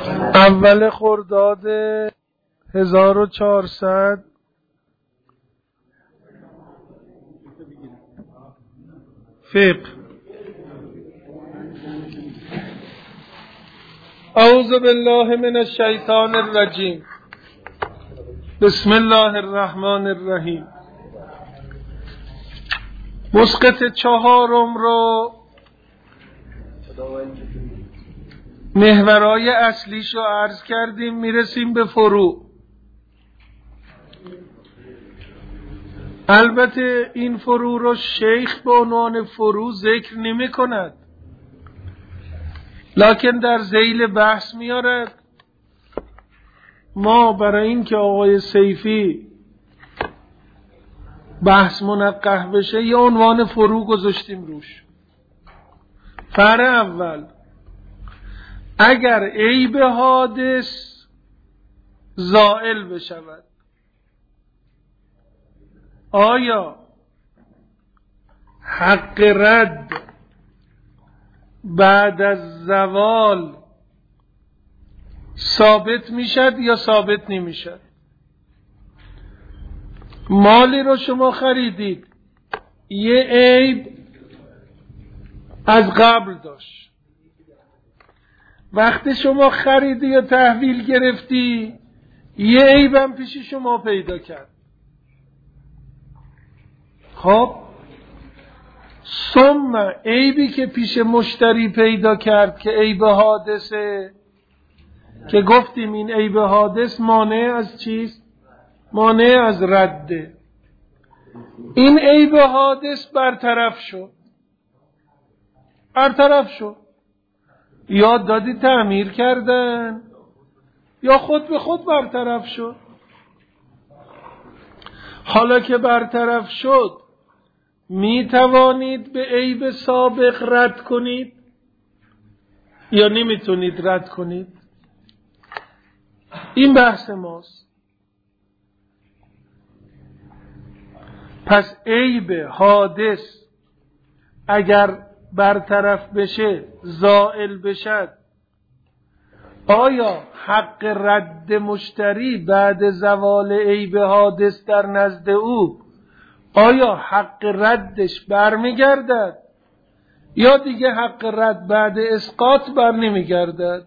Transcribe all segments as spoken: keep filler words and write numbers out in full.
اول خرداد هزار و چهارصد فقه. اعوذ بالله من الشیطان الرجیم. بسم الله الرحمن الرحیم. مسقط چهارم رو محورای اصلیش رو عرض کردیم، میرسیم به فروع. البته این فروع رو شیخ به عنوان فروع ذکر نمی کند، لکن در ذیل بحث میارد. ما برای این که آقای سیفی بحث منقح بشه یه عنوان فروع گذاشتیم روش. فرع اول، اگر عیب حادث زائل بشود، آیا حق رد بعد از زوال ثابت میشد یا ثابت نمیشد؟ مالی رو شما خریدید، یه عیب از قبل داشت، وقتی شما خریدی یا تحویل گرفتی یه عیبم پیش شما پیدا کرد. خب ثم عیبی که پیش مشتری پیدا کرد که عیب حادثه، که گفتیم این عیب حادث مانع از چیست؟ مانع از رده. این عیب حادث برطرف شد برطرف شد یاد دادی تعمیر کردن یا خود به خود برطرف شد؟ حالا که برطرف شد می توانید به عیب سابق رد کنید یا نمی تونید رد کنید؟ این بحث ماست. پس عیب حادث اگر برطرف بشه، زائل بشد، آیا حق رد مشتری بعد زوال عیب حادث در نزد او، آیا حق ردش برمیگردد یا دیگه حق رد بعد اسقاط بر نمیگردد؟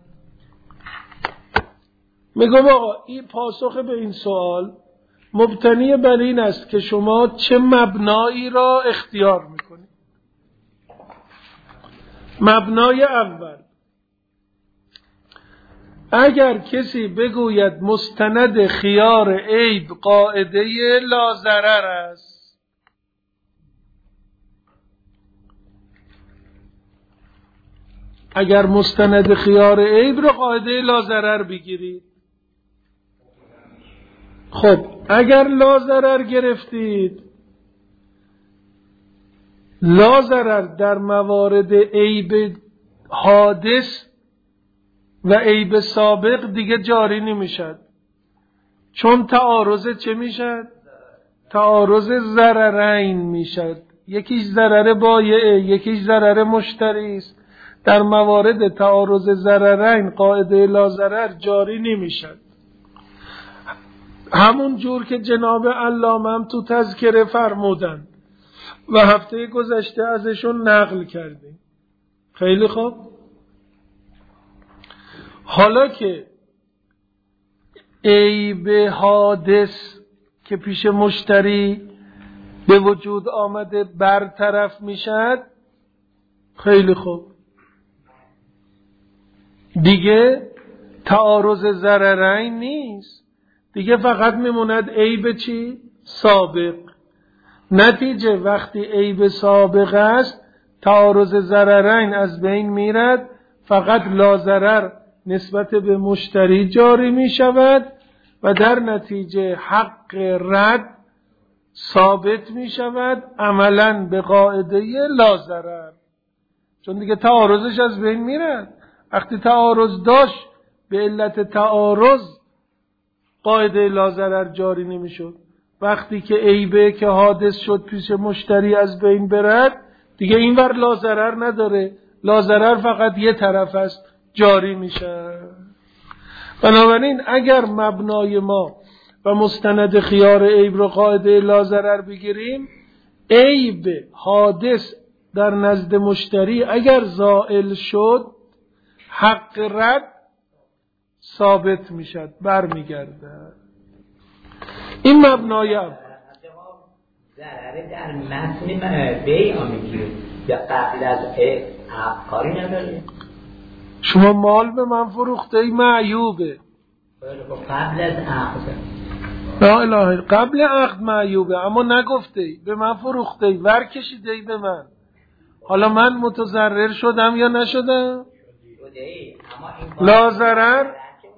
میگم آقا این پاسخ به این سوال مبتنی بر این است که شما چه مبنایی را اختیار میکنید. مبنای اول، اگر کسی بگوید مستند خیار عیب قاعده لا ضرر است، اگر مستند خیار عیب را قاعده لا ضرر بگیرید، خب اگر لا ضرر گرفتید، لا ضرر در موارد عیب حادث و عیب سابق دیگه جاری نمیشد، چون تعارض چه میشد؟ تعارض ضررین میشد. یکیش ضرر بایعه، یکیش ضرر مشتری است. در موارد تعارض ضررین قاعده لا ضرر جاری نمیشد. همون جور که جناب علامه هم تو تذکره فرمودن و هفته گذشته ازشون نقل کردیم. خیلی خوب. حالا که عیب حادث که پیش مشتری به وجود آمده برطرف میشد، خیلی خوب، دیگه تعارض ضررین نیست، دیگه فقط میموند عیب چی؟ سابق. نتیجه وقتی عیب سابق است تعارض ضررین از بین میرد، فقط لا ضرر نسبت به مشتری جاری می شود و در نتیجه حق رد ثابت می شود عملاً به قاعده لا ضرر، چون دیگه تعارضش از بین میرد. وقتی تعارض داشت به علت تعارض قاعده لا ضرر جاری نمی شد. وقتی که عیبه که حادث شد پیش مشتری از بین برد، دیگه اینور لا ضرر نداره، لا ضرر فقط یه طرف است، جاری میشه. بنابراین اگر مبنای ما و مستند خیار عیب رو قاعده لا ضرر بگیریم، عیب حادث در نزد مشتری اگر زائل شد حق رد ثابت میشد، برمیگرده. این مبنای اول. ضرر در متن بیع میگیره یا قبل از عقد کاری نداره؟ شما مال به من فروخته ای معیوبه قبل از عقد. لا اله قبل عقد معیوبه، اما نگفته ای به من فروخته ای، ور کشیده ای به من. حالا من متضرر شدم یا نشدم؟ لا ضرر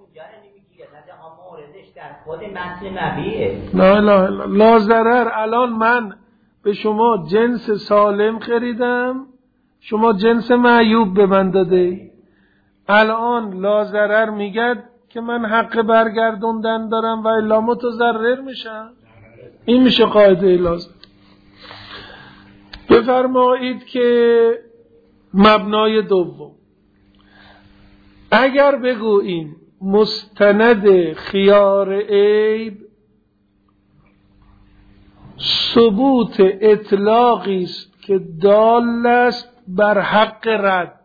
خود متن مبیعه. لا اله لا ضرر. الان من به شما جنس سالم خریدم، شما جنس معیوب به من داده. الان لا ضرر میگه که من حق برگردوندن دارم و الا متضرر میشم. این میشه قاعده لازم. بفرمایید که مبنای دوم، اگر بگوییم مستند خیار عیب ثبوت اطلاقی است که دال است بر حق رد.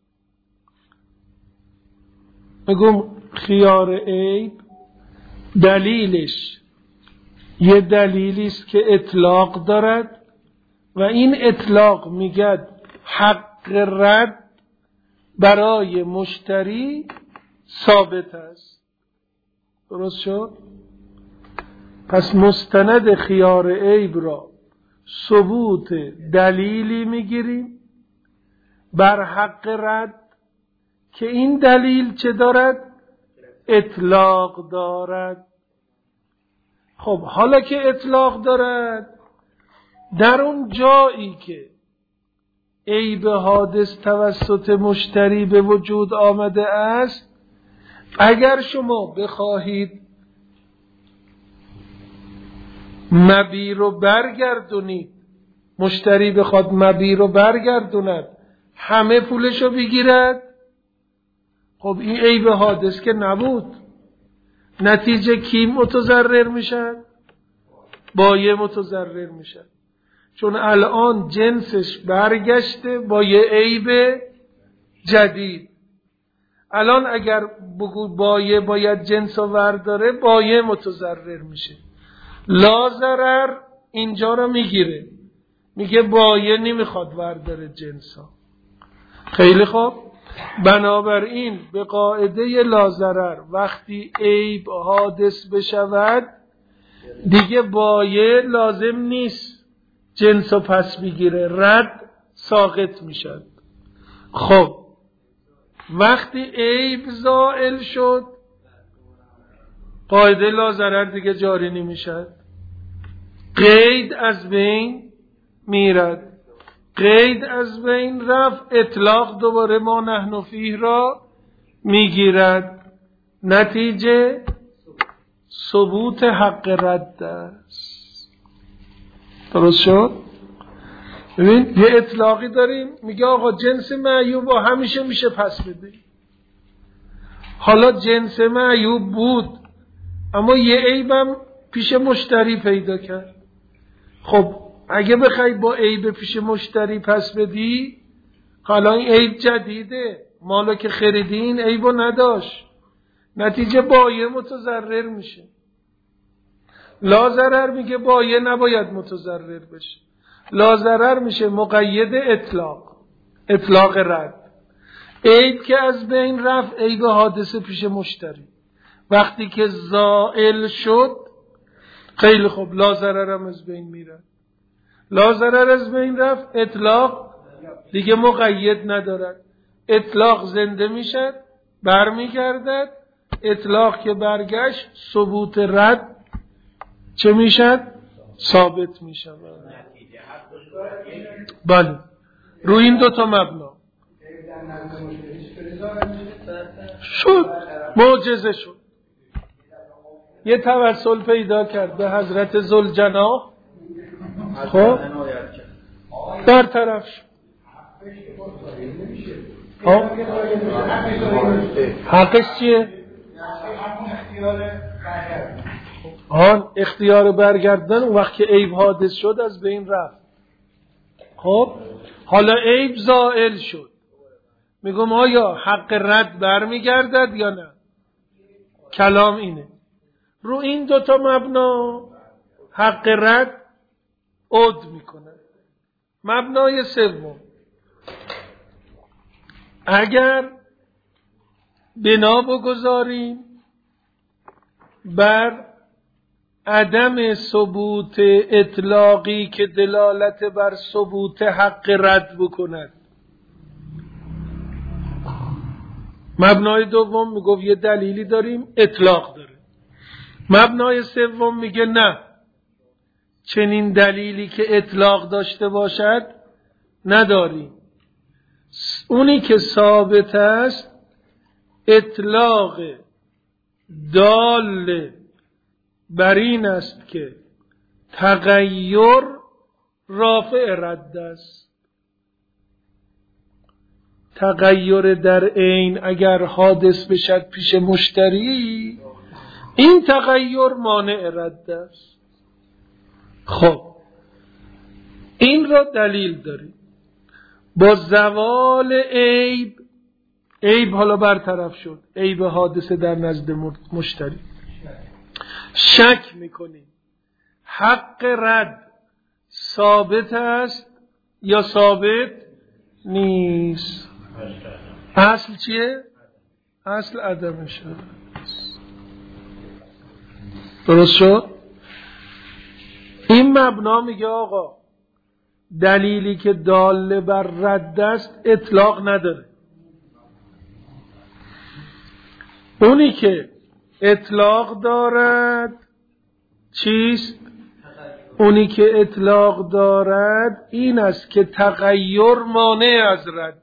بگم خیار عیب دلیلش یه دلیلی است که اطلاق دارد و این اطلاق میگه حق رد برای مشتری ثابت است. درست شد؟ پس مستند خیار عیب را ثبوت دلیلی میگیریم بر حق رد که این دلیل چه دارد؟ اطلاق دارد. خب حالا که اطلاق دارد، در اون جایی که عیب حادث توسط مشتری به وجود آمده است، اگر شما بخواهید مبیع رو برگردونید، مشتری بخواد مبیع رو برگردوند، همه پولش رو بگیرد، خب این عیب حادث که نبود. نتیجه کی متضرر میشن؟ بایع متضرر میشن، چون الان جنسش برگشته با یه عیب جدید. الان اگر بگو بایع باید جنس رو ورداره، بایع متضرر میشه. لا ضرر اینجا رو میگیره، میگه بایع نمیخواد ورداره جنس ها. خیلی خوب، بنابراین به قاعده لا ضرر وقتی عیب حادث بشود دیگه بایع لازم نیست جنس رو پس بگیره، رد ساقط میشد. خب وقتی عیب زائل شد قاعده لا ضرر دیگه جاری نمیشد، قید از بین میرد. قید از بین رفت، اطلاق دوباره ما نحن فیه را میگیرد. نتیجه ثبوت حق رد است. درست شد؟ ببین یه اطلاقی داریم میگه آقا جنس معیوب همیشه میشه پس بده. حالا جنس معیوب بود اما یه عیبم پیش مشتری پیدا کرد. خب اگه بخوای با عیب پیش مشتری پس بدی، حالا این عیب جدیده، مالو که خریدی این عیبو نداشت، نتیجه بایع متضرر میشه. لا ضرر میگه بایع نباید متضرر بشه. لا ضرر میشه مقید اطلاق، اطلاق رد. عیب که از بین رفت، عیب حادثه پیش مشتری وقتی که زائل شد، خیلی خوب لا ضرر هم از بین میره. لا ضرر از بین رفت، اطلاق دیگه مقید ندارد، اطلاق زنده میشد، برمیگردد. اطلاق که برگشت ثبوت رد چه میشد؟ ثابت میشد. بله، روی این دوتا مبنا شد، معجزه شد. یه توسل پیدا کرد به حضرت ذوالجناح، خب برطرف شد. حقش چیه؟ آن اختیار برگردن اون وقت که عیب حادث شد از بین رفت. خب حالا عیب زائل شد، میگم آیا حق رد برمیگردد یا نه؟ کلام اینه رو این دوتا مبنا حق رد عود میکنه. مبنای سوم، اگر بنا بگذاریم بر عدم ثبوت اطلاقی که دلالت بر ثبوت حق رد بکند. مبنای دوم میگه یه دلیلی داریم اطلاق داره. مبنای سوم میگه نه، چنین دلیلی که اطلاق داشته باشد نداریم. اونی که ثابت است اطلاق دال بر این است که تغییر رافع رد است. تغییر در عین اگر حادث بشد پیش مشتری، این تغییر مانع رد است. خب این را دلیل داریم. با زوال عیب، عیب حالا برطرف شد، عیب حادثه در نزد مشتری، شک میکنیم حق رد ثابت است یا ثابت نیست. اصل چیه؟ اصل عدم شد. درست شد؟ این مبنا میگه آقا دلیلی که دال بر رد است اطلاق نداره. اونی که اطلاق دارد چیست؟ اونی که اطلاق دارد این است که تغییر مانع از رده.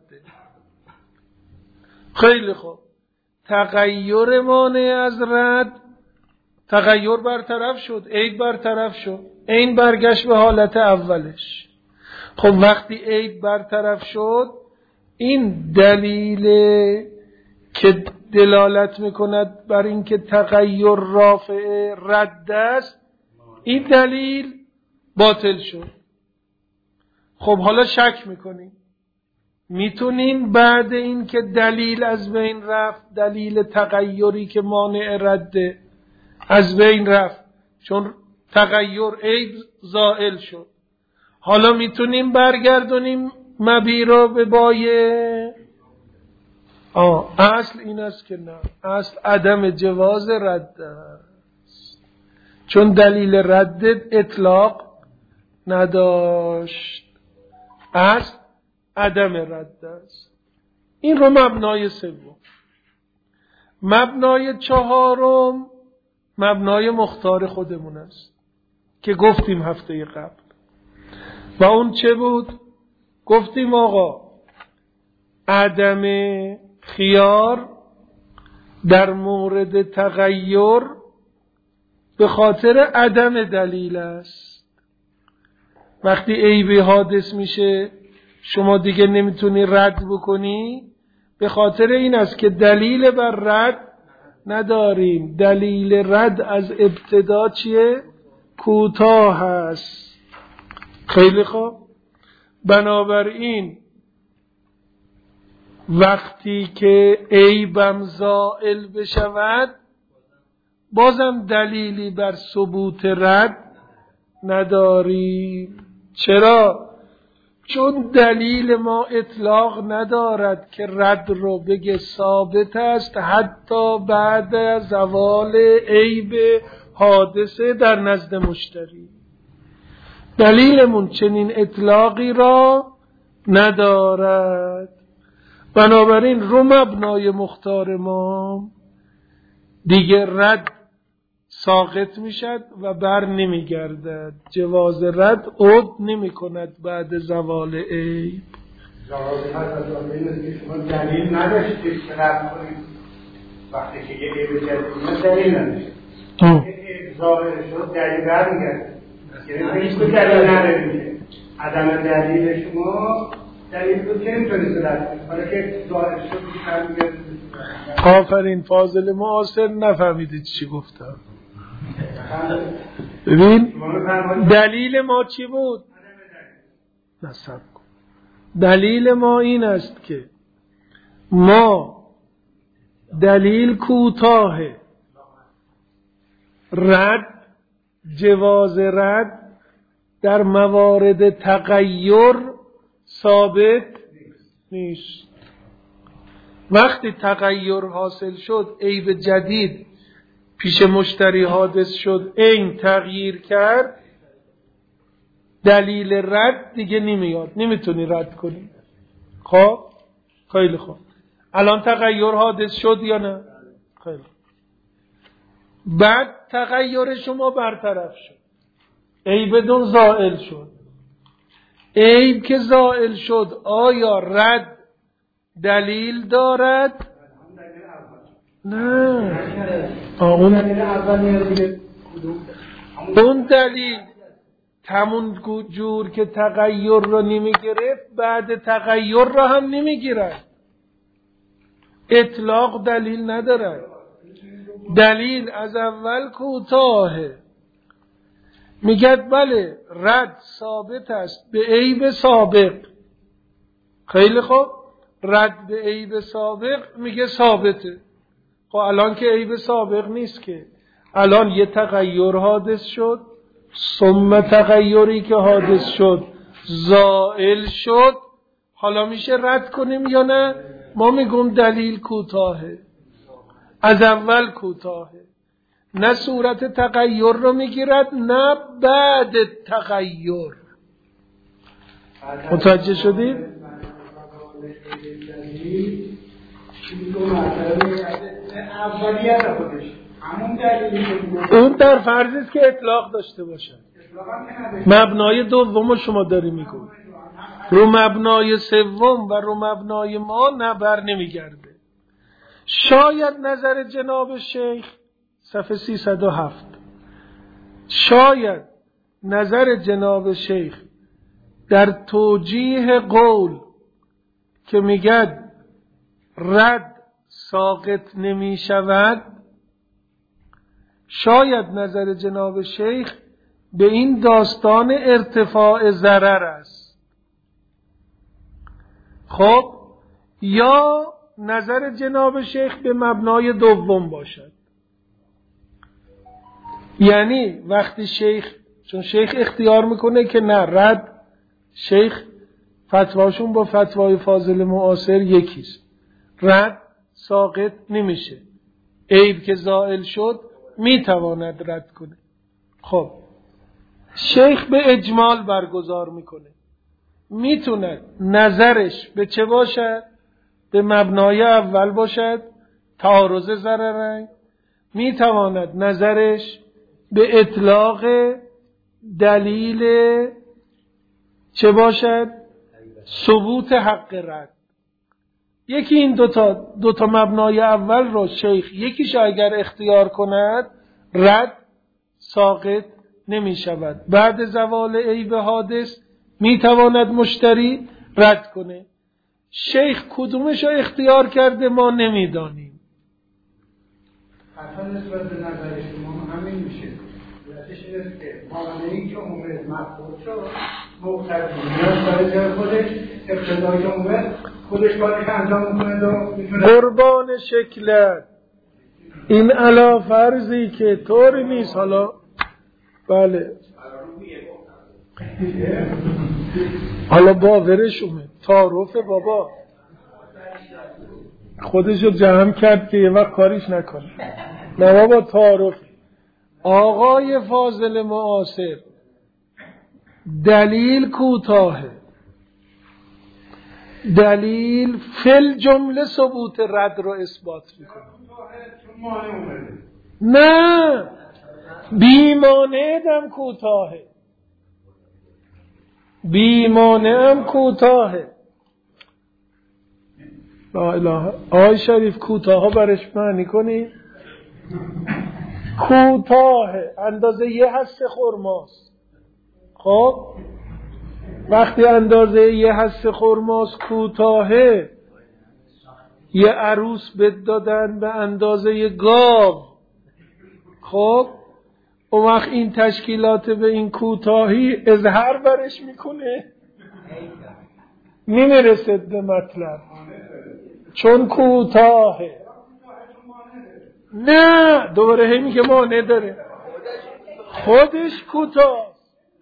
خیلی خوب، تغییر مانع از رد، تغییر برطرف شد، عیب برطرف شد، این برگشت به حالت اولش. خب وقتی عیب برطرف شد، این دلیل که دلالت میکند بر اینکه تغییر رافع رد است، این دلیل باطل شد. خب حالا شک میکنیم میتونیم بعد این که دلیل از بین رفت، دلیل تغییری که مانع رده از بین رفت چون تغییر عیب زائل شد، حالا میتونیم برگردونیم مبی را به بایه. آه اصل این است که نه، اصل عدم جواز رد است، چون دلیل رد اطلاق نداشت. اصل عدم رد است. این رو مبنای سوم. مبنای چهارم مبنای مختار خودمون است که گفتیم هفته قبل. و اون چه بود؟ گفتیم آقا عدم خیار در مورد تغییر به خاطر عدم دلیل است. وقتی عیبی حادث میشه شما دیگه نمیتونی رد بکنی، به خاطر این است که دلیل بر رد نداریم. دلیل رد از ابتدا چیه؟ کوتاه هست. خیلی خوب، بنابراین وقتی که عیبم زائل بشود بازم دلیلی بر ثبوت رد نداریم. چرا؟ چون دلیل ما اطلاق ندارد که رد رو بگه ثابت است حتی بعد از زوال عیب حادثه در نزد مشتری. دلیلمون چنین اطلاقی را ندارد. بنابراین رو مبنای مختار ما دیگه رد ساقط میشد و بر نمیگردد. جواز رد عود نمی کند بعد زوال عیب. جواز رد از این است که شما دلیل نداشتید که رد کنید. وقتی که یه عیب جدید دلیل نداشتید که عیب ظاهر شد دلیل برمیگرد. یعنی هیچ دلیل ندارید. عدم دلیل شما دلیل بود که نمیتونید رد کنید، حالا که ظاهر شد که آفرین. فاضل معاصر نفهمیدید چی گفتم. ببین دلیل ما چی بود؟ نصب کن. دلیل ما این است که ما دلیل کوتاه رد، جواز رد در موارد تغییر ثابت نیست. وقتی تغییر حاصل شد، عیب جدید پیش مشتری حادث شد، این تغییر کرد، دلیل رد دیگه نمیاد، نمیتونی رد کنی. خب خیلی خوب، الان تغییر حادث شد یا نه؟ خیلی خوب. بعد تغییر شما برطرف شد، عیب دون زائل شد. عیب که زائل شد آیا رد دلیل دارد؟ نه. اون اون دلیل همون جور که تغییر رو نمی گرفت، بعد تغییر رو هم نمی گیرد. اطلاق دلیل ندارد. دلیل از اول کوتاهه، میگد بله رد ثابت است به عیب سابق. خیلی خوب، رد به عیب سابق میگه ثابته. خب الان که عیب سابق نیست که، الان یه تغییر حادث شد، ثم تغییری که حادث شد زائل شد، حالا میشه رد کنیم یا نه؟ ما میگم دلیل کوتاهه، از اول کوتاهه، نه صورت تغییر رو میگیرد نه بعد تغییر. متوجه شدید؟ اون در فرضی است که اطلاق داشته باشد. مبنای دوم شما داری میگو، رو مبنای سوم و رو مبنای ما نه بر نمیگرده. شاید نظر جناب شیخ صفحه سیصد و هفت، شاید نظر جناب شیخ در توجیه قول که میگد رد ساقط نمی شود، شاید نظر جناب شیخ به این داستان ارتفاع ضرر است. خب یا نظر جناب شیخ به مبنای دوم باشد، یعنی وقتی شیخ، چون شیخ اختیار میکنه که نه رد، شیخ فتواشون با فتوای فاضل معاصر یکیست، رد ساقط نمیشه، عیب که زائل شد میتواند رد کنه. خب شیخ به اجمال برگزار میکنه، میتوند نظرش به چه باشد؟ به مبنای اول باشد، تعارض ضررین. میتواند نظرش به اطلاق دلیل چه باشد؟ ثبوت حق رد. یکی این دوتا دوتا مبنای اول را شیخ یکیش اگر اختیار کند، رد ساقط نمی شود. بعد زوال عیب حادث می تواند مشتری رد کنه. شیخ کدومش را اختیار کرده ما نمی دانیم. اصلا نسبت به نظر شما همین میشه. علتش این است که مانعی که عمومت مفهوم شد مقتضی نیاز برای جای خودش، اقتضایی که عمومت خودش کارش انجام میکنه و میتونه قربان شکلت این علا فرضی که طوری نیست. حالا بله حالا باورش اومد تعارف بابا خودشو جمع کرد که یه وقت کاریش نکنه. نه بابا تعارف. آقای فاضل معاصر دلیل کوتاهه، دلیل فل جمله ثبوت رد رو اثبات میکنه. نه بیمانه دم کوتاهه، بیمانه هم کوتاهه. لا اله. آی شریف کوتاه ها برش معنی کنی؟ کوتاهه اندازه یه حصه خرماست. خب وقتی اندازه یه حصه خرماس کوتاهه، یه عروس بد دادن به اندازه یه گاو، خب اون وقت این تشکیلات به این کوتاهی اظهار برش میکنه، نمیرسد به مطلب چون کوتاهه. نه دوباره هی میگه مانع داره، خودش کوتاه،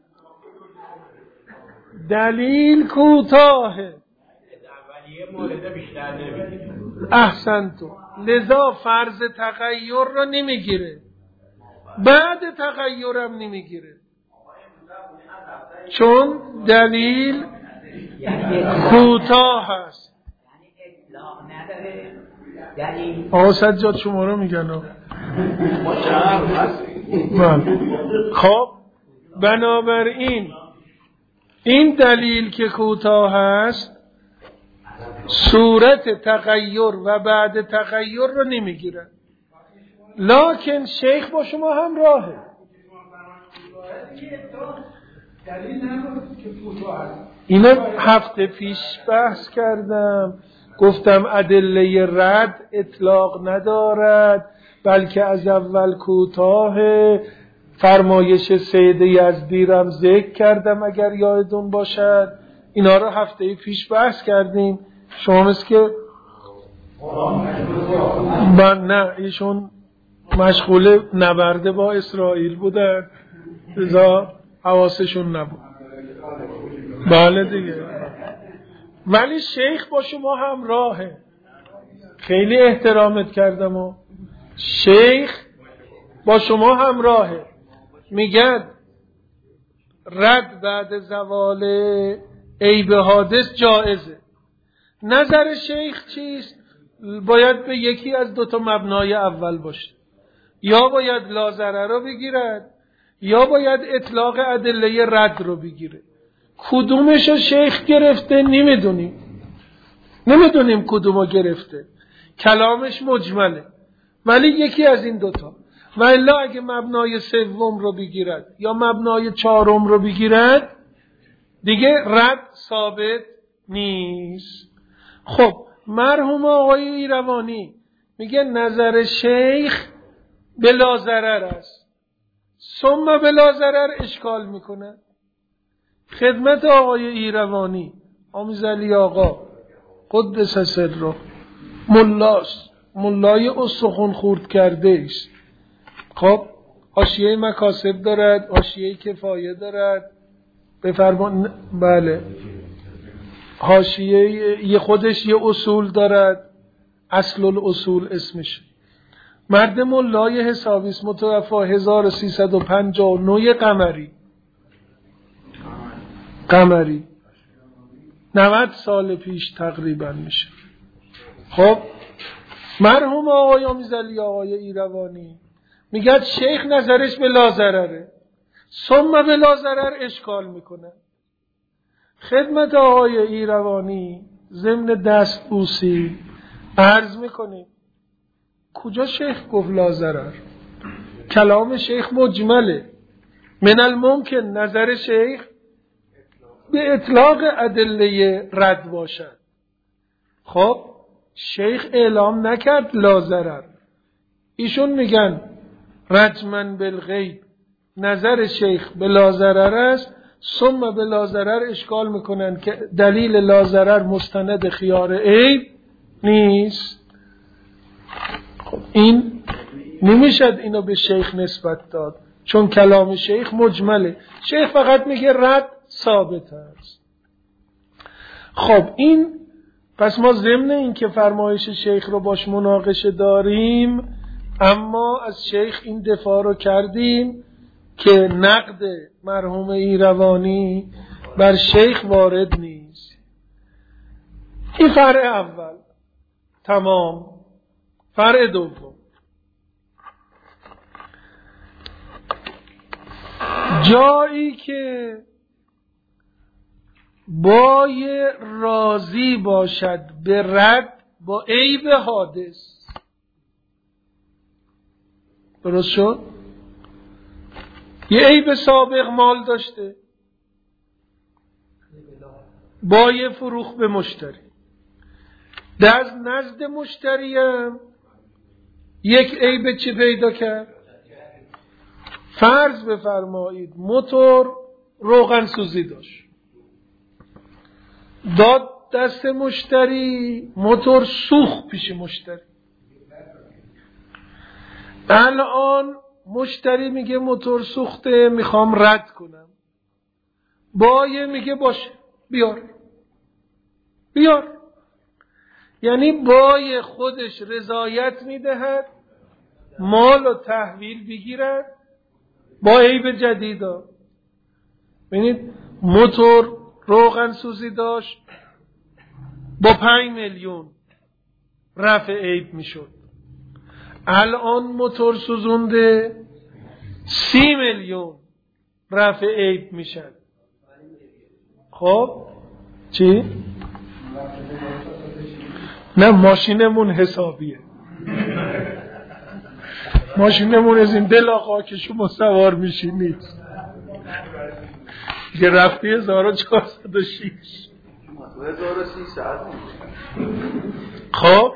دلیل کوتاهه. احسنتو. لذا فرض تغییر رو نمیگیره، بعد تغییرم نمیگیره، چون دلیل کوتاه هست. آقا سجاد شما رو میگن. خب بنابراین این دلیل که کوتاه هست صورت تغییر و بعد تغییر رو نمیگیره. لکن شیخ با شما همراهه. اینو هفته پیش بحث کردم، گفتم ادله رد اطلاق ندارد بلکه از اول کوتاه. فرمایش سید یزدی رم ذکر کردم اگر یادتون باشد، اینا رو هفته پیش بحث کردیم. شما مثل که من نه ایشون مشغول نبرده با اسرائیل بودن، لذا حواسشون نبود. بله دیگه. ولی شیخ با شما همراهه. خیلی احترامت کردم و شیخ با شما همراهه. میگن رد بعد زوال عیب حادث جائزه. نظر شیخ چیست؟ باید به یکی از دوتا مبنای اول باشه، یا باید لازره رو بگیرد یا باید اطلاق ادله رد رو بگیره. کدومش شیخ گرفته نمیدونیم، نمیدونیم کدومو گرفته. کلامش مجمله، ولی یکی از این دوتا. و الا اگه مبنای سوم رو بگیرد یا مبنای چهارم رو بگیرد دیگه رد ثابت نیست. خب مرحوم آقای ایروانی میگه نظر شیخ بلا ضرر است، ثم بلا ضرر اشکال میکنه. خدمت آقای ایروانی آمیزعلی آقا قدس سره ملاست، ملای استخون خورد کرده است. خب حاشیه مکاسب دارد، حاشیه کفایه دارد، بفرمان. بله حاشیه یه خودش یه اصول دارد، اصل الاصول اسمش. مرد ملای حسابی است، متوفا هزار و سیصد و پنجاه و نه قمری قمری نود سال پیش تقریبا میشه. خب مرحوم آقای آمیزعلی آقای ایروانی میگه شیخ نظرش به لازرره، ثم به لازرر اشکال میکنه. خدمت آقای ایروانی ضمن دست بوسی عرض میکنیم کجا شیخ گفت لازرر؟ کلام شیخ مجمله. من الممکن نظر شیخ به اطلاق ادله رد باشد. خب شیخ اعلام نکرد لازرر، ایشون میگن رجمن بالغیب نظر شیخ به لازرر است، ثم به لازرر اشکال میکنن که دلیل لازرر مستند خیار عیب نیست. خب این نمیشد اینو به شیخ نسبت داد چون کلام شیخ مجمله. شیخ فقط میگه رد ثابت است. خب این پس ما ضمن این که فرمایش شیخ رو باش مناقشه داریم، اما از شیخ این دفاع رو کردیم که نقد مرحوم ایروانی بر شیخ وارد نیست. این فرع اول تمام. فرع دوم، جایی که بای راضی باشد به رد با عیب حادث. درست شد؟ یه عیب سابق مال داشته، بای فروخت به مشتری. در نزد مشتری هم یک عیب چی پیدا کرد؟ فرض بفرمایید موتور روغن سوزی داشت، داد دست مشتری، موتور سوخت پیش مشتری. الان مشتری میگه موتور سوخته، میخوام رد کنم. بایه میگه باشه بیار بیار، یعنی بای خودش رضایت میدهد مال و تحویل بگیرد با عیب جدیدا. ببینید موتور روغن سوزی داشت، با پنج میلیون رفع عیب میشد. الان موتور سوزونده سی میلیون رفع عیب میشد. خب چی؟ نه ماشینمون حسابیه، ماشینمون از این دل آقا که شما سوار میشینید که رفتی هزار و چهارصد و شش. خب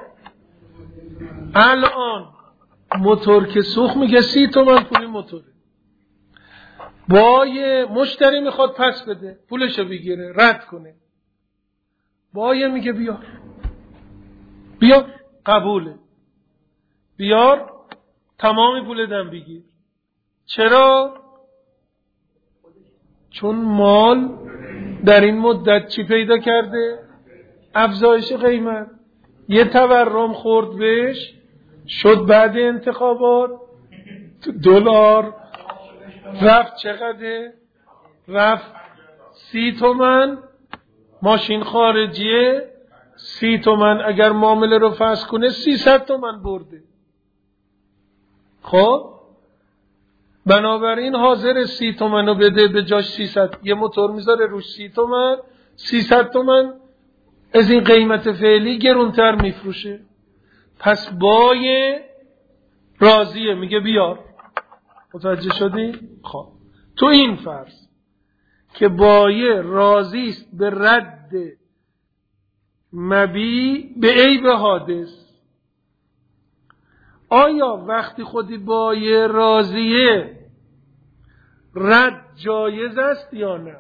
الان موتور که سوخت میگه سی تومن پولی موتوره، بای مشتری میخواد پس بده پولشو بگیره رد کنه، بای میگه بیار بیار قبوله، بیار تمامی پول دم بگیر. چرا؟ چون مال در این مدت چی پیدا کرده؟ افزایش قیمت. یه تورم خورد بهش، شد بعد انتخابات دلار رفت چقدر؟ رفت سی تومن. ماشین خارجیه سی تومن اگر معامله رو فسخ کنه سیصد تومن برده. خب بنابراین حاضر سی تومن رو بده به جاش سیصد، یه موتور میذاره روش سی تومن، سیصد تومن از این قیمت فعلی گرونتر میفروشه. پس بای راضیه میگه بیار. متوجه شدی؟ خب تو این فرض که بای راضی است به رد مبی به عیب حادث، آیا وقتی خودی بای راضیه رد جایز است یا نه؟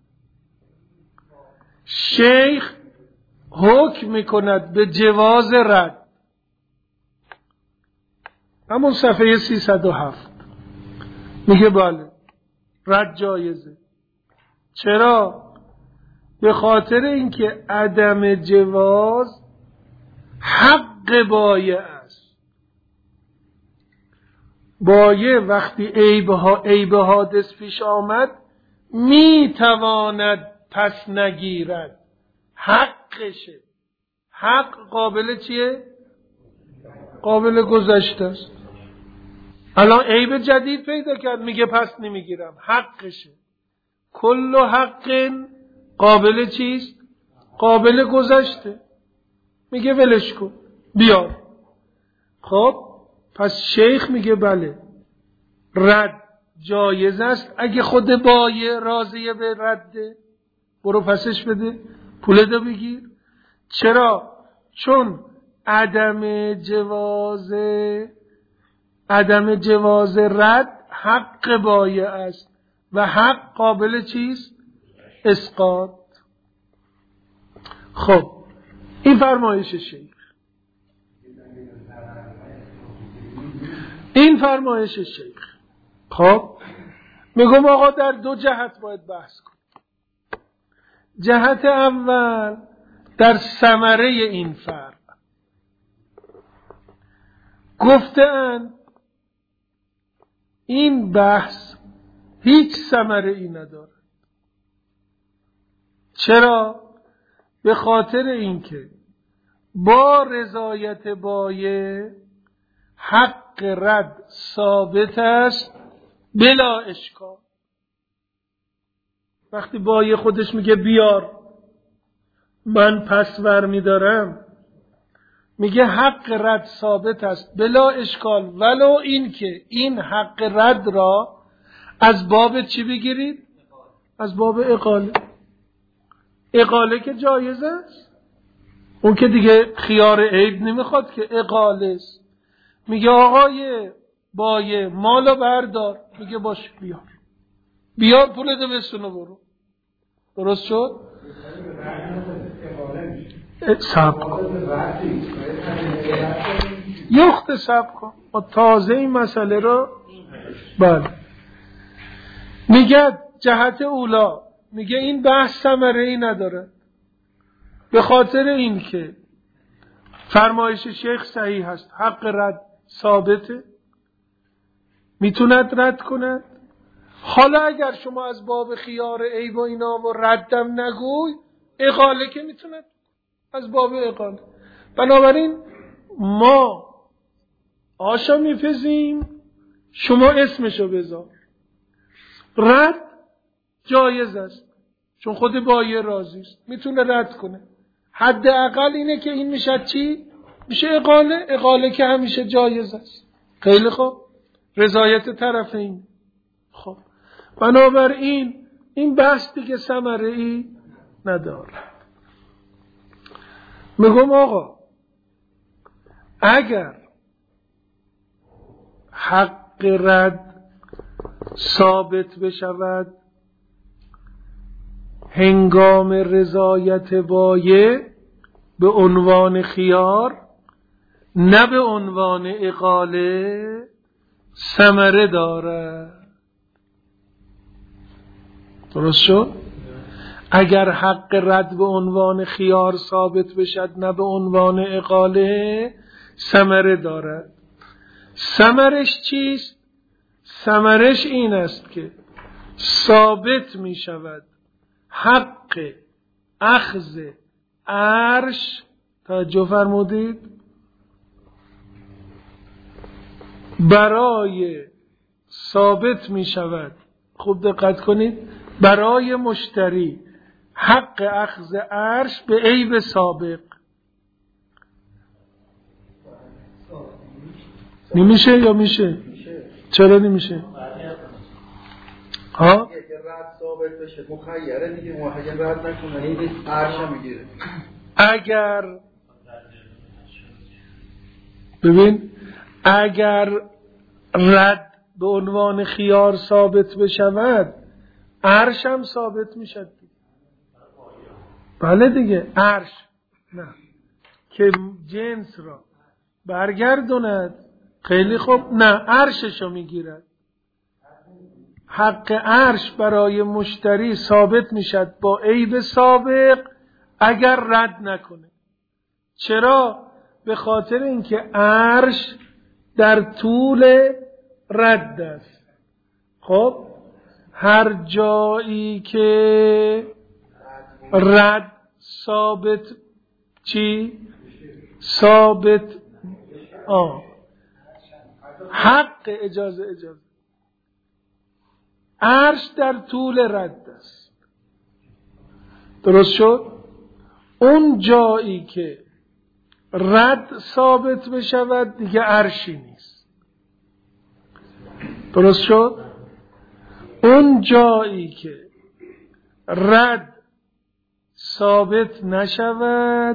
شیخ حکم میکند به جواز رد. همون صفحه سیصد و هفت میگه بله رد جایزه. چرا؟ به خاطر اینکه عدم جواز حق بایه است. بایه وقتی عیب عیب حادث پیش آمد میتواند پس نگیرد، حقشه. حق قابل چیه؟ قابل گذشته است. الان عیب جدید پیدا کرد میگه پس نمیگیرم، حقشه. کل حق قابل چیست؟ قابل گذشته. میگه ولش کن بیار. خب پس شیخ میگه بله رد جایز است اگه خود بایه راضیه به رده، برو پسش بده پول ده بگیر. چرا؟ چون عدم جواز عدم جواز رد حق بایه است و حق قابل چیست؟ اسقاط. خب این فرمایش شیخ، این فرمایش شیخ. خب میگم آقا در دو جهت باید بحث کن. جهت اول در ثمره این فرق. گفتن این بحث هیچ ثمره ای نداره. چرا؟ به خاطر اینکه با رضایت بایه حق رد ثابت است بلا اشکال. وقتی بایه خودش میگه بیار من پس ور میدارم، میگه حق رد ثابت است بلا اشکال، ولو این که این حق رد را از باب چی بگیرید؟ از باب اقاله. اقاله که جایز است، اون که دیگه خیار عیب نمیخواد که اقاله است. میگه آقای بایه مالو بردار، میگه باش بیار بیار پولتو بسونو برو. درست شد؟ سب کن یخت سب کن ما تازه این مسئله رو. بله میگه جهت اولا، میگه این بحث ثمره ای نداره به خاطر این که فرمایش شیخ صحیح هست، حق رد ثابته، میتوند رد کند. حالا اگر شما از باب خیار عیب و اینا و ردم نگوی، اقاله که میتوند از باب اقاله. بنابراین ما آشا میپزیم، شما اسمشو بذار. رد جایز است چون خود بایه راضی است، میتونه رد کنه. حداقل اینه که این میشه چی؟ میشه اقاله. اقاله که همیشه جایز است. خیلی خوب، رضایت طرفین. خب بنابراین این بحث دیگه ثمره ای نداره. میگم آقا اگر حق رد ثابت بشود هنگام رضایت بایه به عنوان خیار نه به عنوان اقاله، ثمره داره. درست شد؟ اگر حق رد به عنوان خیار ثابت بشد نه به عنوان اقاله، ثمره دارد. ثمرش چیست؟ ثمرش این است که ثابت می شود حق اخذ عرش. توجه فرمودید؟ برای ثابت می شود، خوب دقت کنید، برای مشتری حق اخذ عرش به عیب سابق. نمیشه یا میشه؟ چرا نمیشه؟ ها؟ اگه رد ثابت بشه مخیره دیگه، اگه رد نکنه عرش میگیره. اگر ببین اگر رد به عنوان خیار ثابت بشود، عرش هم ثابت میشد. بله دیگه، عرش نه که جنس را برگردوند. خیلی خوب، نه عرششو میگیرد. حق عرش برای مشتری ثابت میشد با عیب سابق اگر رد نکنه. چرا؟ به خاطر اینکه عرش در طول رد است. خب هر جایی که رد ثابت چی؟ ثابت آه حق اجازه اجازه عرش در طول رد است. درست شد؟ اون جایی که رد ثابت بشود دیگه عرشی نیست. درست شد؟ اون جایی که رد ثابت نشود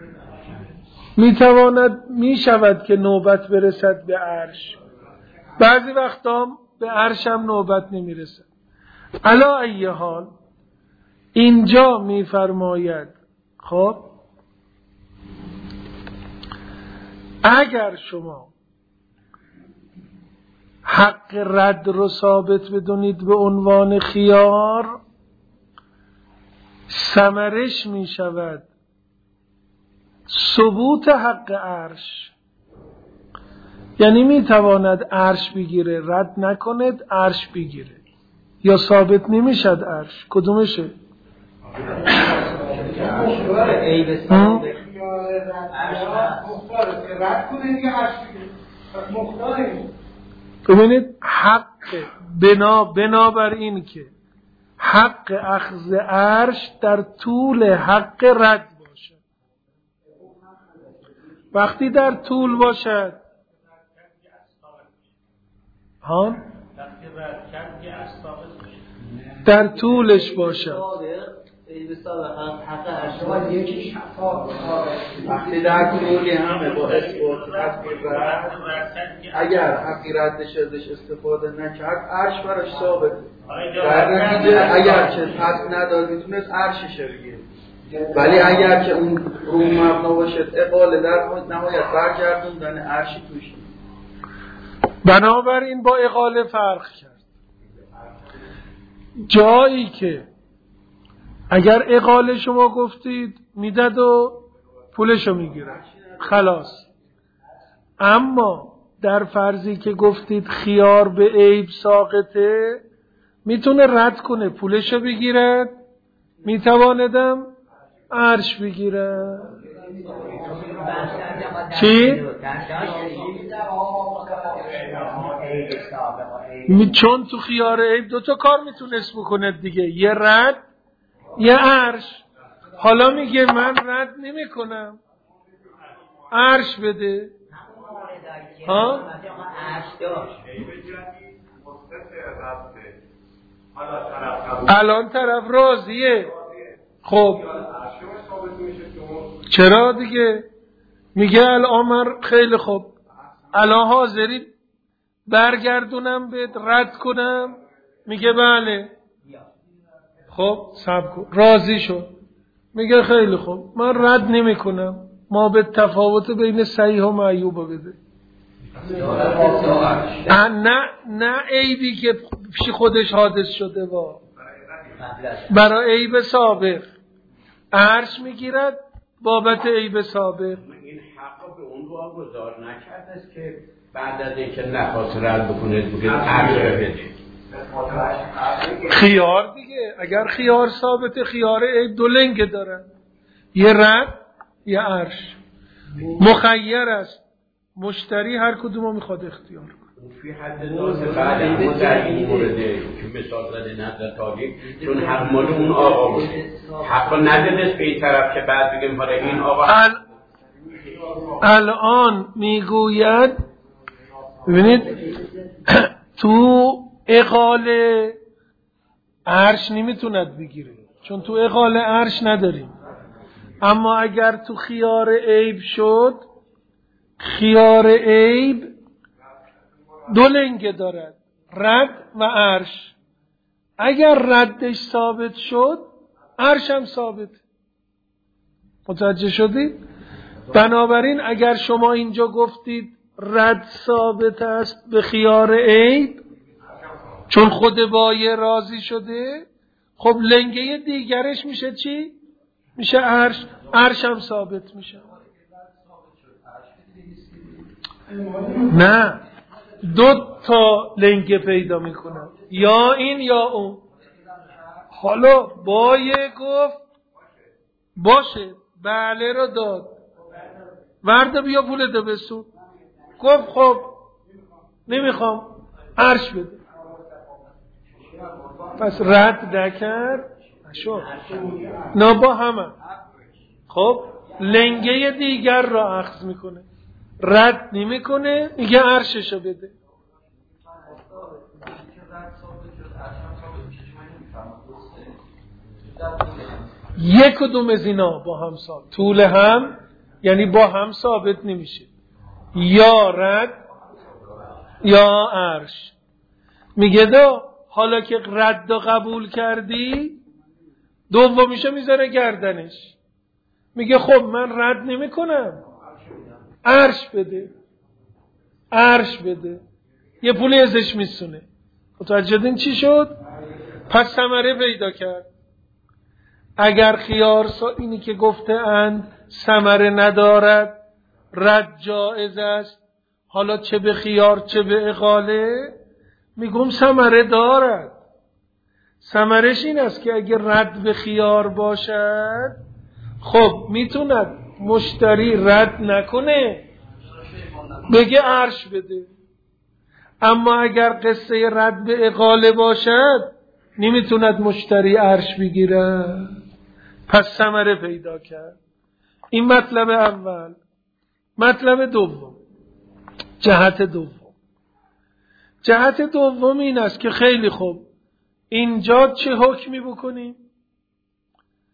میتواند میشود که نوبت برسد به عرش. بعضی وقتا به عرش هم نوبت نمیرسد. علا ای حال اینجا میفرماید خب اگر شما حق رد رو ثابت بدونید به عنوان خیار، ثمرش می شود ثبوت حق عرش. یعنی می تواند عرش بگیره، رد نکند عرش بگیره، یا ثابت نمی شد عرش. کدومشه؟ ببینید حق بنا بنابر این که حق اخذ عرش در طول حق رد باشد. وقتی در طول باشد ها در طولش باشد عیب سابق هم حق ارشاد یکی شفاف وقتی در کلی همه با اثبات تصویر رد اگر حقی ردش ازش استفاده نکرد عرش براش ثابته. در نتیجه اگر که پس نداد میتونست عرشش بگیره، ولی اگر که اون رو مبنا باشد اقاله در نهایت برگردوندن عرشی توش. بنابراین با اقاله فرق کرد. جایی که اگر اقاله شما گفتید میداد و پولشو میگیره خلاص، اما در فرضی که گفتید خیار به عیب ساقطه میتونه رد کنه پولشو بگیرد، میتواندم عرش بگیره. چی؟ چون تو خیار عیب دوتا کار میتونست بکنه دیگه، یه رد یه عرش. حالا میگه من رد نمی کنم، عرش بده. ها؟ الان طرف راضیه. خب چرا دیگه؟ میگه الان من خیلی خوب الان حاضری برگردونم به رد کنم؟ میگه بله. خب صبر کن، راضی شد. میگه خیلی خوب من رد نمی کنم، ما به تفاوت بین صحیح و معیوب بده. نه نه عیبی که پیش خودش حادث شده با برای عیب سابق عرش میگیرد بابت عیب سابق. این حق به اون واگذار نکرده است که بعد از اینکه نخواست رد بکنه بگید عرش بده. خیار دیگه، اگر خیار ثابته خیار عیب دو لنگ دارن، یه رد یه عرش. مخیر است، مشتری هر کدومو میخواد اختیار کنه. فی حد ذات بعد اما در این مورد که مثال زده نظر تاریک، چون حق مال اون آقا بود، حق ندونست به این طرف که بعد بگیم حالا این آقا ال... الان میگوید ببینید تو اقاله عرش نمیتوند بگیره چون تو اقاله عرش نداریم، اما اگر تو خیار عیب شد، خیار عیب دو لنگه دارد، رد و عرش. اگر ردش ثابت شد عرش هم ثابت. متوجه شدید؟ بنابراین اگر شما اینجا گفتید رد ثابت است به خیار عیب چون خود بایع راضی شده، خب لنگه دیگرش میشه چی؟ میشه عرش. عرش هم ثابت میشه. نه، دو تا لنگه پیدا میکنن، یا این یا اون. حالا بایع گفت باشه، بله رو داد، ورده بیا پول ده بسو. گفت خب نمیخوام، عرش بده. پس رد نکرد نشد، نه با همه. خب لنگه دیگر را اخذ میکنه، رد نمیکنه، میگه عرششو بده. یک کدوم از اینا با هم ثابت، طول هم یعنی با هم ثابت نمیشه، یا رد یا عرش. میگه دو حالا که رد و قبول کردی، دومیشو میذاره گردنش، میگه خب من رد نمی کنم، عرش بده، عرش بده، یه پولی ازش میسونه. متوجه شدین چی شد؟ پس ثمره پیدا کرد. اگر خیار سا اینی که گفته اند ثمره ندارد، رد جایز است، حالا چه به خیار چه به اقاله، میگم ثمره دارد. ثمرش این است که اگر رد به خیار باشد، خب میتوند مشتری رد نکنه، بگه عرش بده. اما اگر قصه رد به اقاله باشد، نمیتوند مشتری عرش بگیره. پس ثمره پیدا کرد. این مطلب اول. مطلب دوم، جهت دوم. جهت دوم این است که خیلی خوب، اینجا چه حکمی بکنیم؟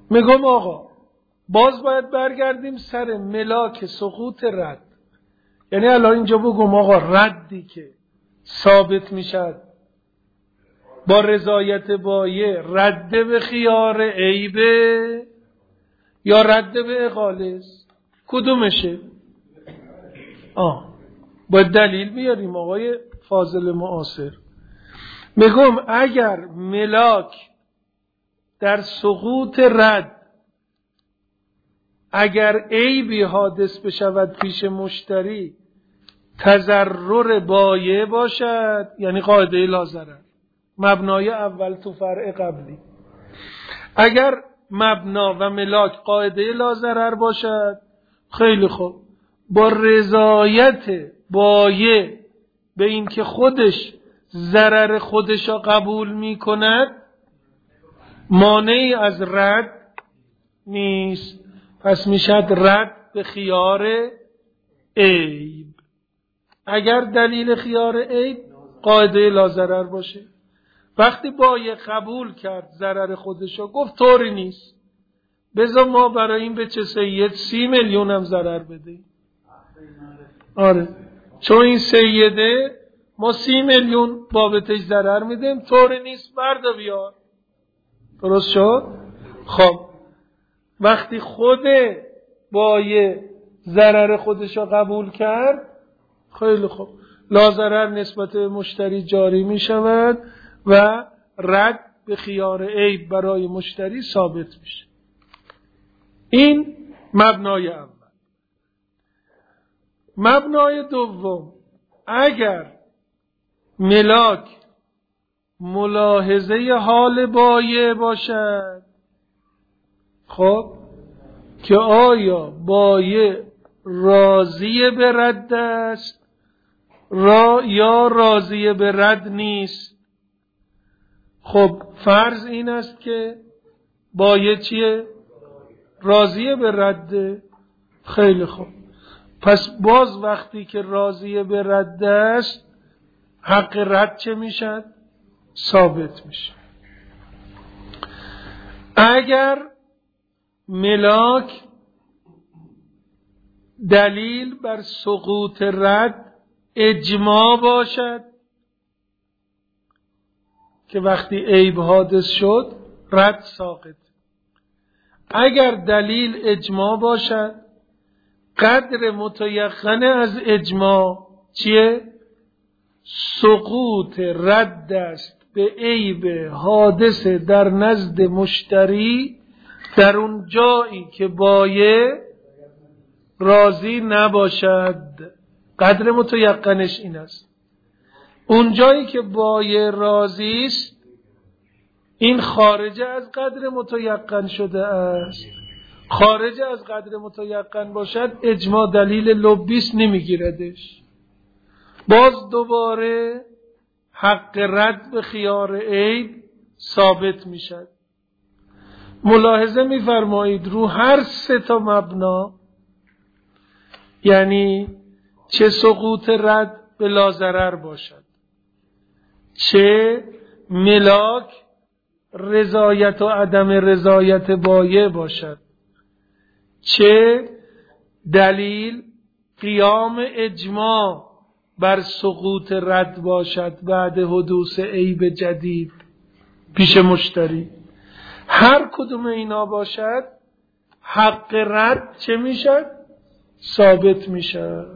میگم آقا باز باید برگردیم سر ملاک سقوط رد. یعنی الان اینجا بگم آقا ردی که ثابت میشد با رضایت بایه رد به خیار عیبه یا رد به اقاله است؟ کدومشه؟ آه با دلیل بیاریم آقای فاضل معاصر. میگم اگر ملاک در سقوط رد اگر عیبی حادث بشود پیش مشتری تضرر بایع باشد، یعنی قاعده لا ضرر، مبنای اول تو فرع قبلی. اگر مبنا و ملاک قاعده لا ضرر باشد، خیلی خوب، با رضایت بایع به این که خودش ضرر خودش را قبول می کند مانعی از رد نیست. پس میشد رد به خیار عیب اگر دلیل خیار عیب قاعده لا ضرر باشه. وقتی بایع قبول کرد ضرر خودشو، گفت طوری نیست، بذار ما برای این به چه سید سی میلیون هم ضرر بده. آره چون این سیده ما سی میلیون بابتش ضرر میدیم، طوری نیست، بردا بیار. درست شد؟ خب وقتی خود بایع ضرر خودشو قبول کرد، خیلی خوب، لا ضرر نسبت به مشتری جاری می شود و رد به خیار عیب برای مشتری ثابت میشه. این مبنای اول. مبنای دوم، اگر ملاک ملاحظه حال بایع باشد، خب که آیا بایع راضی به رد است را یا راضی به رد نیست. خب فرض این است که بایع چیه؟ راضی به رد. خیلی خوب، پس باز وقتی که راضی به رد است حق رد چه میشد؟ ثابت میشه. اگر ملاک دلیل بر سقوط رد اجماع باشد که وقتی عیب حادث شد رد ساقط. اگر دلیل اجماع باشد، قدر متیقن از اجماع چیه؟ سقوط رد است به عیب حادث در نزد مشتری در اون جایی که بایع راضی نباشد. قدر متیقنش این است، اون جایی که بایع راضی است این خارج از قدر متیقن شده است. خارج از قدر متیقن باشد اجماع دلیل لبیس نمیگیردش. باز دوباره حق رد به خیار عیب ثابت میشد. ملاحظه میفرمایید رو هر سه تا مبنا، یعنی چه سقوط رد به لا ضرر باشد، چه ملاک رضایت و عدم رضایت بایع باشد، چه دلیل قیام اجماع بر سقوط رد باشد بعد حدوث عیب جدید پیش مشتری، هر کدوم اینا باشد حق رد چه میشد؟ ثابت میشد.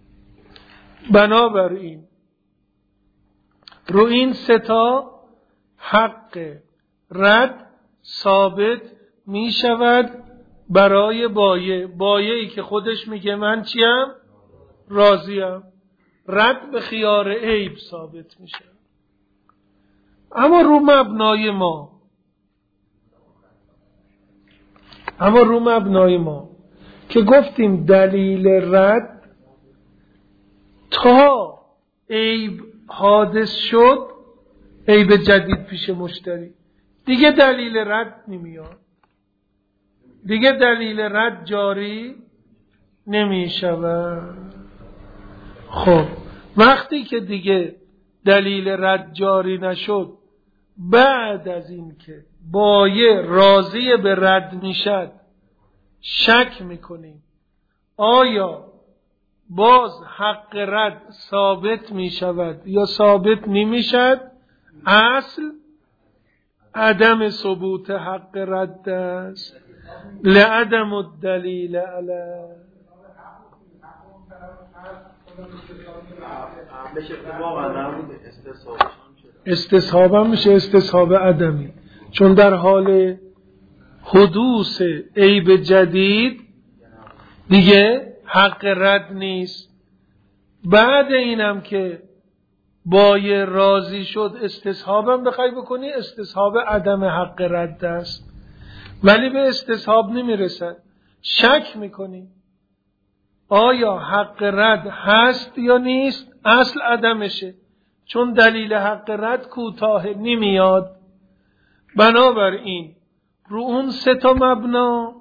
بنابراین رو این ستا حق رد ثابت میشود برای بایع. بایعی که خودش میگه من چیم؟ راضیم. رد به خیار عیب ثابت میشه. اما رو مبنای ما اما رو مبنای ما که گفتیم دلیل رد تا عیب حادث شد، عیب جدید پیش مشتری، دیگه دلیل رد نمیاد، دیگه دلیل رد جاری نمیشود. خب وقتی که دیگه دلیل رد جاری نشد بعد از این که بایع راضی به رد میشد شک میکنیم آیا باز حق رد ثابت میشود یا ثابت نمیشد. اصل عدم ثبوت حق رد است، لعدم الدلیل علیه. استصحاب هم میشه استصحاب عدمی، چون در حال حدوث عیب جدید دیگه حق رد نیست. بعد اینم که بایع راضی شد استصحابم بخوای بکنی، استصحاب عدم حق رد است، ولی به استصحاب نمیرسد. شک میکنی آیا حق رد هست یا نیست، اصل عدمشه، چون دلیل حق رد کوتاه نمیاد. بنابراین رو اون سه تا مبنا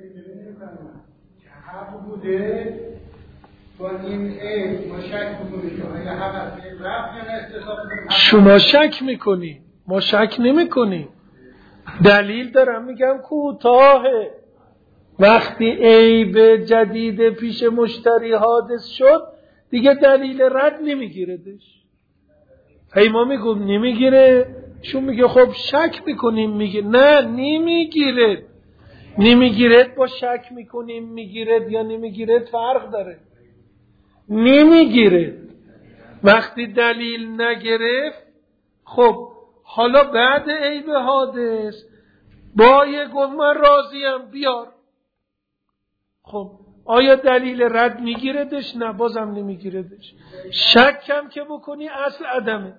حق بوده با این عیب ما شک میکنیم که آیا حق از عیب رفت یا نه استصحاب. شما شک میکنی، ما شک نمیکنیم. دلیل دارم میگم کوتاهه. وقتی عیب جدید پیش مشتری حادث شد دیگه دلیل رد نمیگیردش. هی ما میگم نمیگیره، شون میگه خب شک میکنیم، میگه نه نمیگیره. نمیگیرد با شک میکنیم میگیرد یا نمیگیرد فرق داره. نمیگیرد وقتی دلیل نگرفت، خب حالا بعد عیب حادث بایع گفت من راضیم بیار، خب آیا دلیل رد میگیردش؟ نه بازم نمیگیردش. شک هم که بکنی اصل عدمه.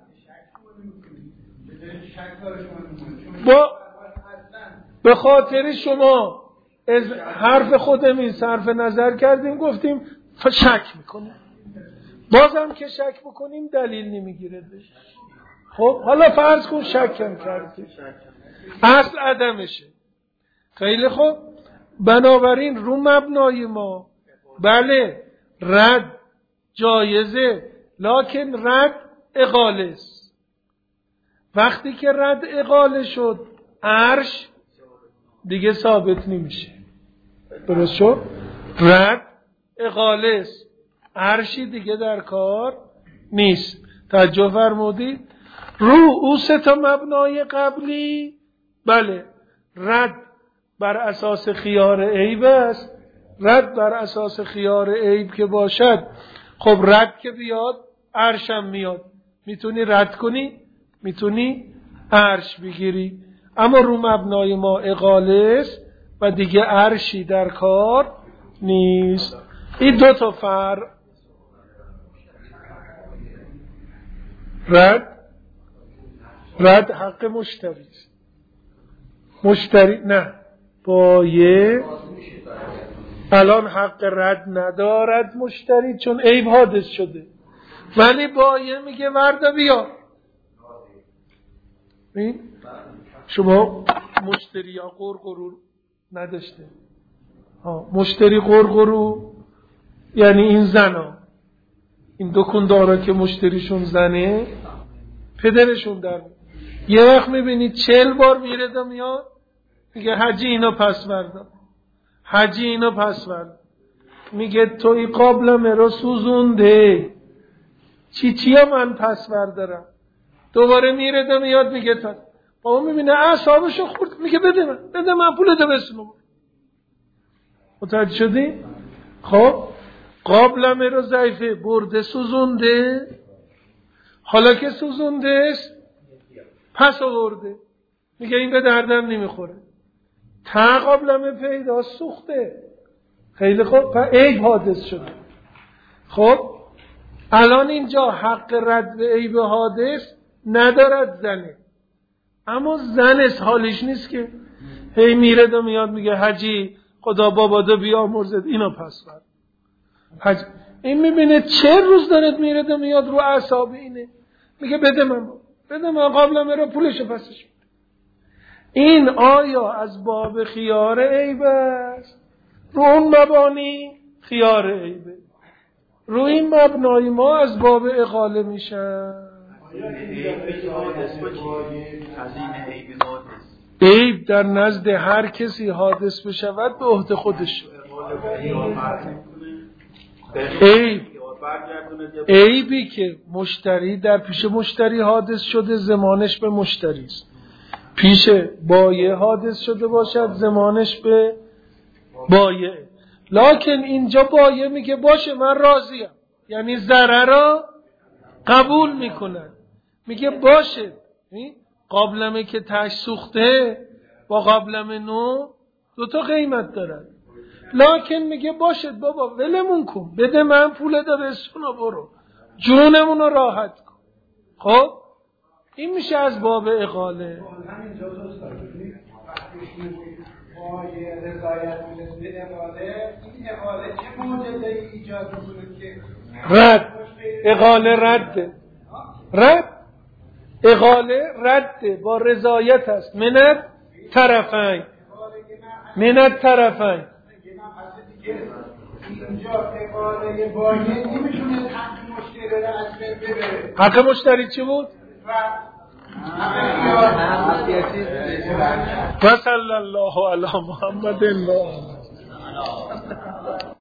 با به خاطر شما از حرف خودمون صرف نظر کردیم گفتیم شک میکنیم، بازم که شک بکنیم دلیل نمیگیردش. خب حالا فرض کن شک هم کردیم، اصل عدمشه. خیلی خوب، بنابراین رو مبنای ما بله رد جایزه، لکن رد اقاله است. وقتی که رد اقاله شد عرش دیگه ثابت نمیشه. درست شد؟ رد اقاله است، عرشی دیگه در کار نیست. توجه فرمودید؟ رو او سه تا مبنای قبلی بله رد بر اساس خیار عیب است. رد بر اساس خیار عیب که باشد، خب رد که بیاد عرشم میاد، میتونی رد کنی، میتونی عرش بگیری. اما رو مبنای ما اقاله است و دیگه عرشی در کار نیست. این دو تا فرق. رد رد حق مشتری است. مشتری نه، بایع الان حق رد ندارد مشتری چون عیب حادث شده، ولی بایع میگه وردا بیا. این شما مشتری یا قرقرو نداشته ها، مشتری قرقرو یعنی این زنا، این دکاندارا که مشتریشون زنه پدرشون در یه وقت میبینید چهل بار میره دا میاد میگه حجی اینو پس بردا، حجی اینو پس بردا. میگه توی قابلم رو سوزونده، چی چیا من پس بردارم. دوباره میره دا میاد میگه تا بابا میبینه اعصابشو خورد، میگه بده من بده من پول ده بسنم. متوجه شدی؟ خب قابلم رو ضعیفه برده سوزونده، حالا که سوزونده است پس آورده، میگه این به دردم نمیخوره. تا قابلم پیدا سوخته. خیلی خوب، عیب حادث شده. خب الان اینجا حق رد به عیب حادث ندارد زنه، اما زن حالش نیست که هی میره و میاد میگه حجی خدا بابا دو بیا مرزد اینو پس بر. حج این میبینه چه روز دارد میره و میاد رو اعصاب اینه، میگه بده من بده من قابلمه رو پولشو پسش بده. این آیا از باب خیار عیب است؟ رو اون مبانی خیار عیبه، رو این مبنای ما از باب اقاله میشن. عیب در نزد هر کسی حادث بشود به عهده خودش. عیب عیبی که مشتری در پیش مشتری حادث شده زمانش به مشتری است، پیش بایع حادث شده باشد زمانش به بایع. لکن اینجا بایع میگه باشه من راضیم، یعنی ضرر را قبول میکنن، میگه باشه قابلمه که تش سوخته با قابلمه نو دوتا قیمت دارن، لکن میگه باشه بابا ولمون کن، بده من پول دبستون رو برو جونمون رو راحت کن. خب این میشه از باب اقاله. بایع رضایت میده به اقاله، این اقاله چه معجزه‌ای ایجاد میکنه که رد اقاله رده رد اقاله رده با رضایت است منت طرفین منت طرفین. اینجا اقاله بایع نمیتونه حق مشتری را از بین ببره. حق مشتری چی بود؟ و صلی الله علی محمد و